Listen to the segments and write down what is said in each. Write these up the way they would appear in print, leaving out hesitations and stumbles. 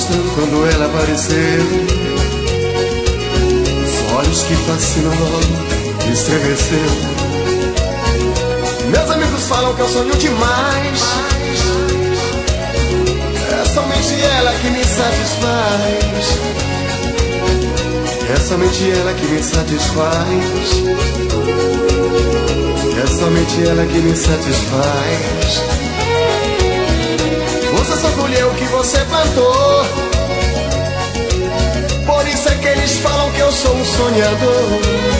distante quando ela apareceu. Os olhos que fascinam logo estremeceu. Meus amigos falam que eu sonho demais. É somente ela que me satisfaz. É somente ela que me satisfaz. É somente ela que me satisfaz. Você só colheu o que você plantou. Por isso é que eles falam que eu sou um sonhador.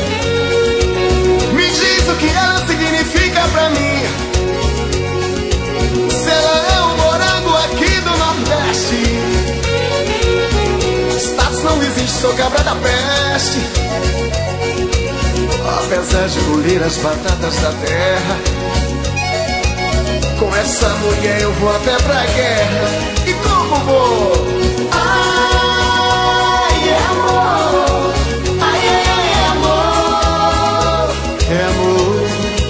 Me diz o que ela significa pra mim. Se ela é um morango aqui do Nordeste. Status não existe, sou cabra da peste. Apesar de colher as batatas da terra, com essa mulher eu vou até pra guerra. E como vou? Ai, é amor. Ai, ai, ai, é amor. É amor.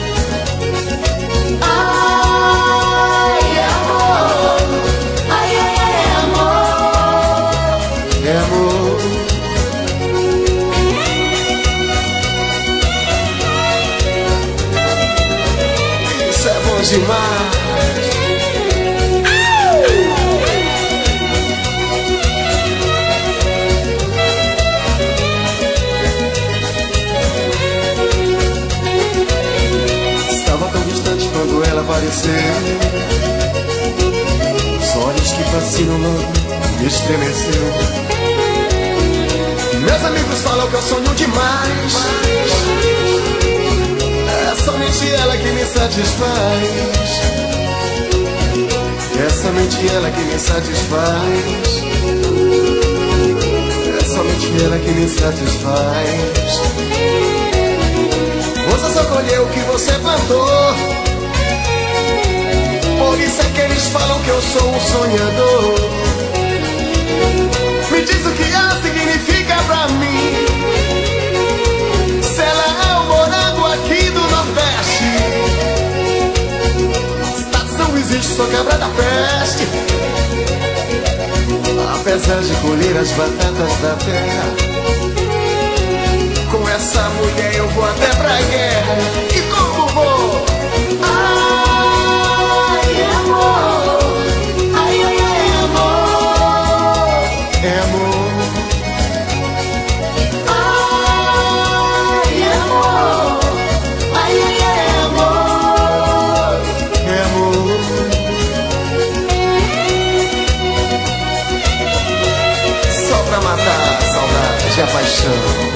Ai, é amor. Ai, ai, ai, é amor. É amor. Isso é bom demais. Quando ela apareceu, os olhos que fascinam logo estremeceu. Meus amigos falam que eu sonho demais. É somente ela que me satisfaz. É somente ela que me satisfaz. É somente ela que me satisfaz. Você só colheu o que você plantou. Por isso é que eles falam que eu sou um sonhador. Me diz o que ela significa pra mim. Se ela é um morango aqui do Nordeste. Status não existe, sou cabra da peste. Apesar de colher as batatas da terra, com essa mulher eu vou até pra guerra. E como vou? Ai, é amor. Ai, ai, ai, é amor. É amor. Ai, é amor. Ai, ai, ai, é amor. É amor. Só pra matar a saudade e a paixão.